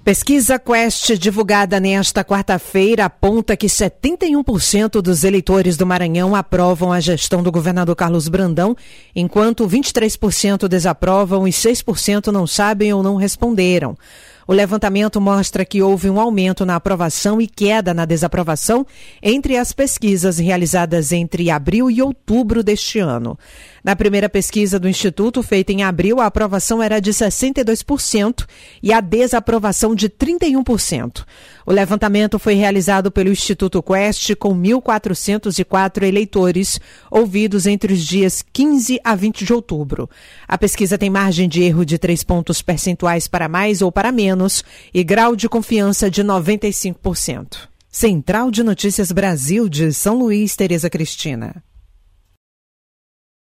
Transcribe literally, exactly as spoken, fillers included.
Pesquisa Quest, divulgada nesta quarta-feira, aponta que setenta e um por cento dos eleitores do Maranhão aprovam a gestão do governador Carlos Brandão, enquanto vinte e três por cento desaprovam e seis por cento não sabem ou não responderam. O levantamento mostra que houve um aumento na aprovação e queda na desaprovação entre as pesquisas realizadas entre abril e outubro deste ano. Na primeira pesquisa do Instituto, feita em abril, a aprovação era de sessenta e dois por cento e a desaprovação de trinta e um por cento. O levantamento foi realizado pelo Instituto Quest com mil quatrocentos e quatro eleitores ouvidos entre os dias quinze a vinte de outubro. A pesquisa tem margem de erro de três pontos percentuais para mais ou para menos e grau de confiança de noventa e cinco por cento. Central de Notícias Brasil de São Luís, Tereza Cristina.